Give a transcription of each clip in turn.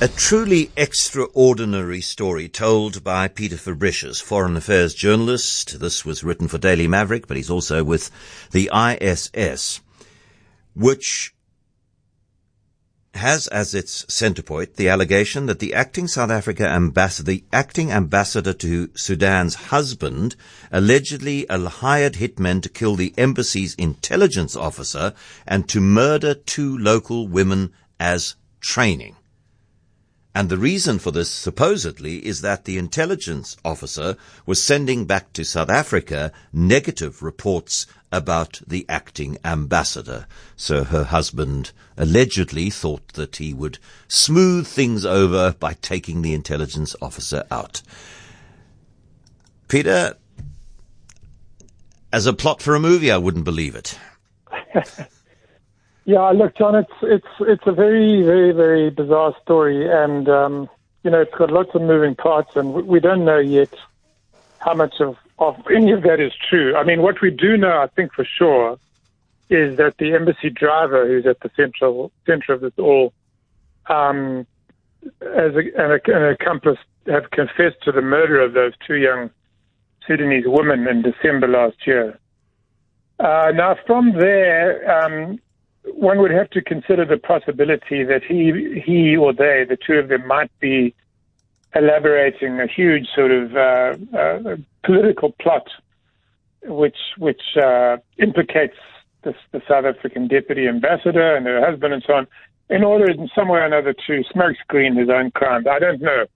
A truly extraordinary story told by Peter Fabricius, foreign affairs journalist. This was written for Daily Maverick, but he's also with the ISS, which has as its centre point the allegation that the acting ambassador to Sudan's husband allegedly hired hitmen to kill the embassy's intelligence officer and to murder 2 local women as training. And the reason for this, supposedly, is that the intelligence officer was sending back to South Africa negative reports about the acting ambassador. So her husband allegedly thought that he would smooth things over by taking the intelligence officer out. Peter, as a plot for a movie, I wouldn't believe it. Yeah, look, John, it's a very, very, very bizarre story, and it's got lots of moving parts, and we don't know yet how much of any of that is true. I mean, what we do know, I think for sure, is that the embassy driver, who's at the center of this all, as an accomplice, have confessed to the murder of those 2 young Sudanese women in December last year. Now, from there, one would have to consider the possibility that he or they, the 2 of them, might be elaborating a huge sort of political plot, which implicates the South African deputy ambassador and her husband and so on, in order in some way or another to smokescreen his own crimes. I don't know.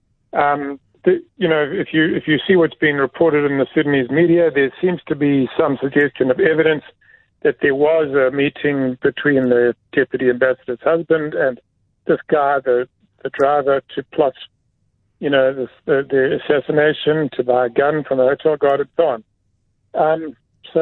If you see what's being reported in the Sudanese media, there seems to be some suggestion of evidence that there was a meeting between the deputy ambassador's husband and this guy, the driver, to plot, the assassination, to buy a gun from a hotel guard and so on.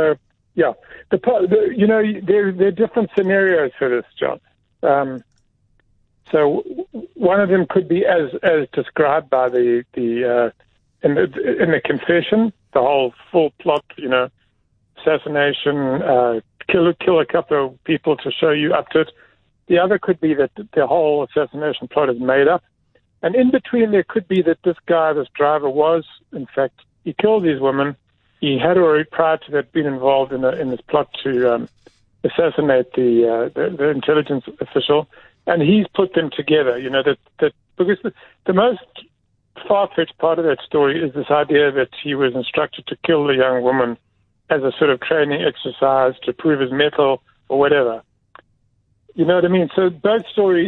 There are different scenarios for this, John. So one of them could be as described by in the confession, the whole full plot, assassination, kill a couple of people to show you up to it. The other could be that the whole assassination plot is made up. And in between there could be that this driver was, in fact, he killed these women. He had already, prior to that, been involved in this plot to assassinate the intelligence official. And he's put them together, because the most far-fetched part of that story is this idea that he was instructed to kill the young woman as a sort of training exercise to prove his mettle or whatever. You know what I mean? So both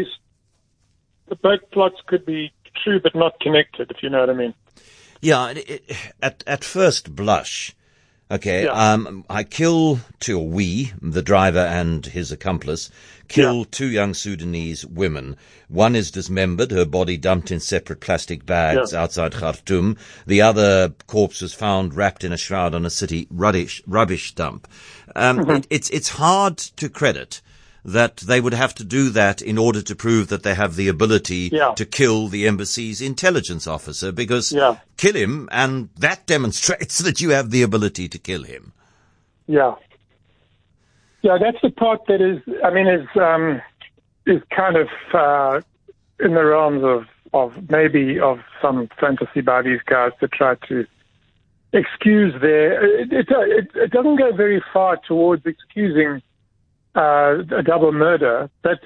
plots could be true but not connected, if you know what I mean. Yeah, at first blush, okay, yeah. We, the driver and his accomplice, kill 2 young Sudanese women. One is dismembered, her body dumped in separate plastic bags outside Khartoum. The other corpse was found wrapped in a shroud on a city rubbish dump. It's hard to credit that they would have to do that in order to prove that they have the ability to kill the embassy's intelligence officer, because kill him, and that demonstrates that you have the ability to kill him. Yeah. Yeah, that's the part that is kind of in the realms of some fantasy by these guys to try to excuse it doesn't go very far towards excusing a double murder, but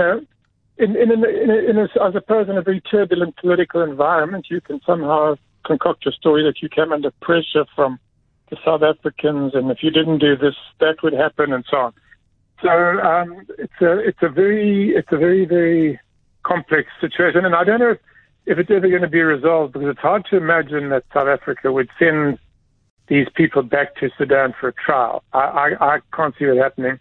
I suppose in a very turbulent political environment, you can somehow concoct a story that you came under pressure from the South Africans, and if you didn't do this, that would happen, and so on. So it's a very, very complex situation, and I don't know if it's ever going to be resolved, because it's hard to imagine that South Africa would send these people back to Sudan for a trial. I can't see that happening.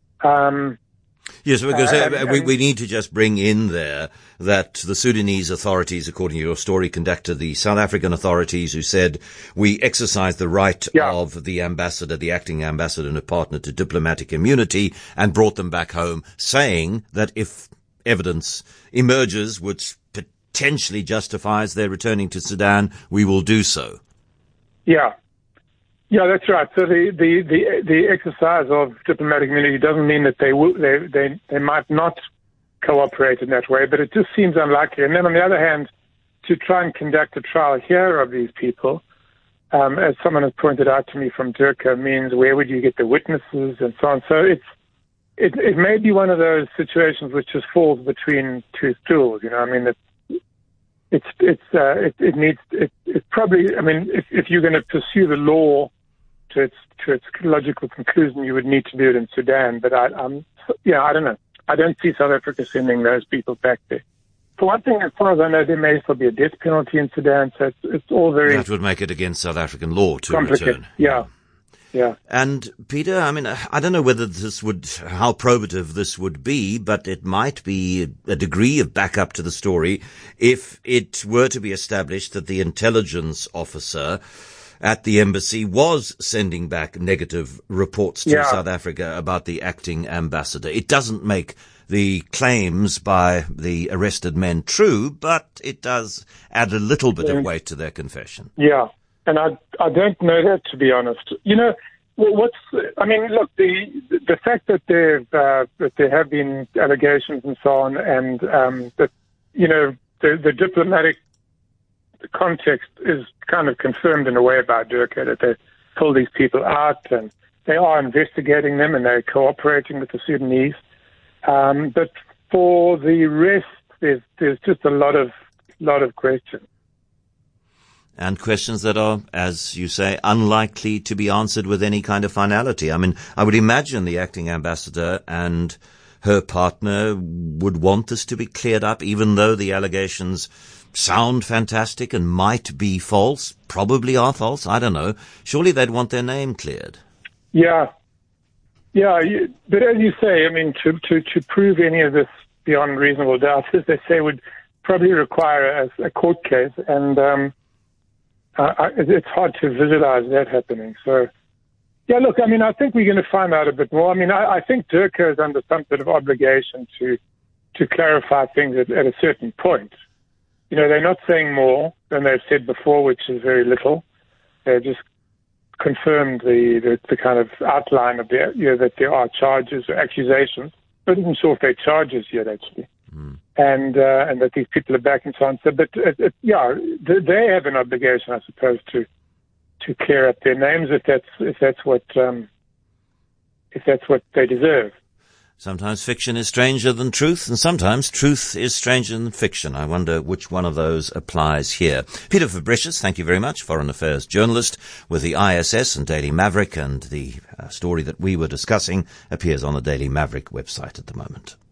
Yes, because we need to just bring in there that the Sudanese authorities, according to your story, contacted the South African authorities, who said, we exercise the right of the ambassador, the acting ambassador and a partner, to diplomatic immunity, and brought them back home, saying that if evidence emerges which potentially justifies their returning to Sudan, we will do so. Yeah. Yeah, that's right. So the exercise of diplomatic immunity doesn't mean that they might not cooperate in that way, but it just seems unlikely. And then on the other hand, to try and conduct a trial here of these people, as someone has pointed out to me from Durka, means where would you get the witnesses and so on. So it may be one of those situations which just falls between two stools. I mean, it probably. I mean, if you're going to pursue the law to its logical conclusion, you would need to do it in Sudan. But I don't know. I don't see South Africa sending those people back there. For one thing, as far as I know, there may still be a death penalty in Sudan, so it's all very... That would make it against South African law to complicated. return. Yeah. And, Peter, I mean, I don't know whether how probative this would be, but it might be a degree of backup to the story if it were to be established that the intelligence officer at the embassy was sending back negative reports to South Africa about the acting ambassador. It doesn't make the claims by the arrested men true, but it does add a little bit of weight to their confession. Yeah, and I don't know that, to be honest. Look, the fact that there have been allegations and so on, and that the diplomatic context is kind of confirmed in a way about Durka, that they pulled these people out and they are investigating them and they're cooperating with the Sudanese. But for the rest, there's just a lot of questions. And questions that are, as you say, unlikely to be answered with any kind of finality. I mean, I would imagine the acting ambassador and her partner would want this to be cleared up, even though the allegations sound fantastic and might be false, probably are false, I don't know. Surely they'd want their name cleared. Yeah, but as you say, I mean, to prove any of this beyond reasonable doubt, as they say, would probably require a court case, and it's hard to visualize that happening. So, yeah, look, I mean, I think we're going to find out a bit more. I mean, I think Durka is under some sort of obligation to clarify things at a certain point. They're not saying more than they've said before, which is very little. They're just confirmed the kind of outline of that there are charges or accusations. I wasn't sure if they're charges yet, actually, and that these people are back and so on. So, but they have an obligation, I suppose, to clear up their names if that's what they deserve. Sometimes fiction is stranger than truth, and sometimes truth is stranger than fiction. I wonder which one of those applies here. Peter Fabricius, thank you very much, foreign affairs journalist with the ISS and Daily Maverick, and the story that we were discussing appears on the Daily Maverick website at the moment.